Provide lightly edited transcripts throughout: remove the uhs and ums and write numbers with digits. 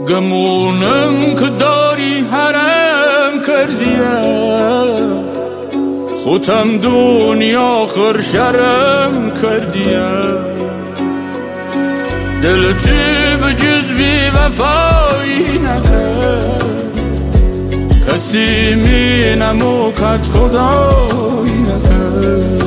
گمونم که داری حرم کردیه خودم دنیا آخر شرم کردیه دلتی به جز بی وفایی نکرد کسی می نموکد خدایی نکرد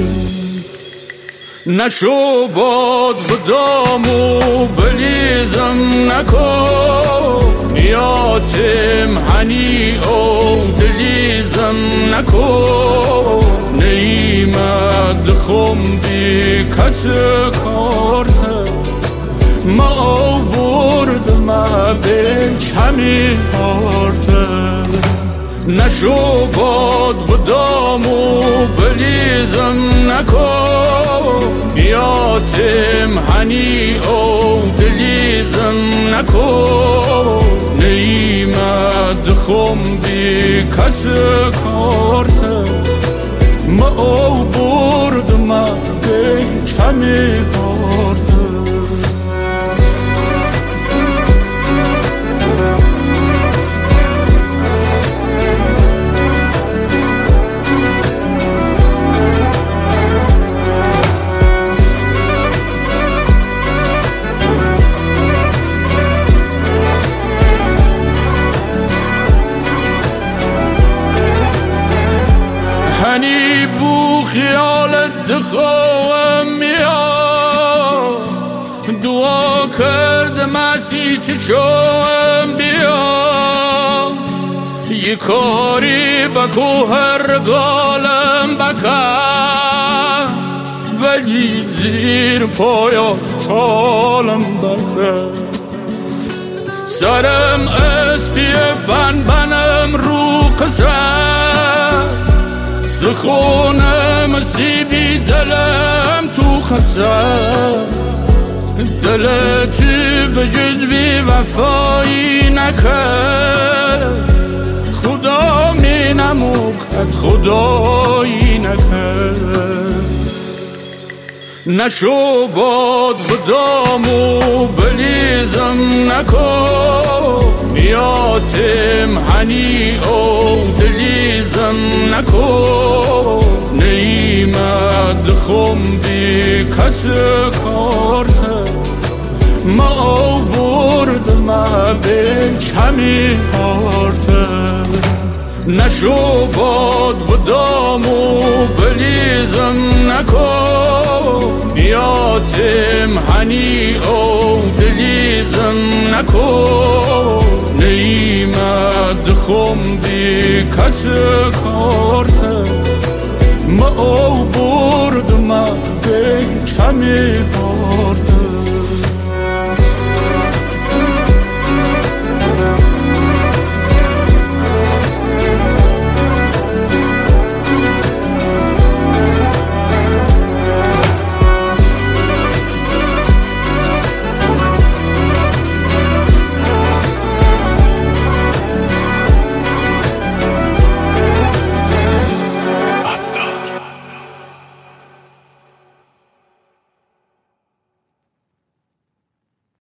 نشو باد بدامو بلیزم نکن نیاتم هنی او دلیزم نکن نیمد خم بی کس کارت ما او برد ما بینچ همی کارت نشو باد بدامو بلیزم نکن نیاتم هنی او دلیزم نکن نیمد خم بی کس کارت ما او برد ما بین کمی کارت هنی بو خیالت دخوام میاد دعا کردم اسی تو چوام بیاد یه کاری بکو هر گالم بکن ولی زیر پایات چالم بکن سرم اسبی بنم رو قصر سخونم سیبی دلم تو خسر دلتی به جز بی وفایی نکرد خدا می نموکد خدایی نکرد نشو باد بدامو بلیزم نکن نیاتم هنی او دلیزم نکن نیمد خم بی کس کارت ما او برد ما بینچ همی کارت نشو باد بدامو بلیزم نکن نیاتم هنی او دلیزم نکن نیمد خم بی کس کارت ما او برد ما بین کمی کارت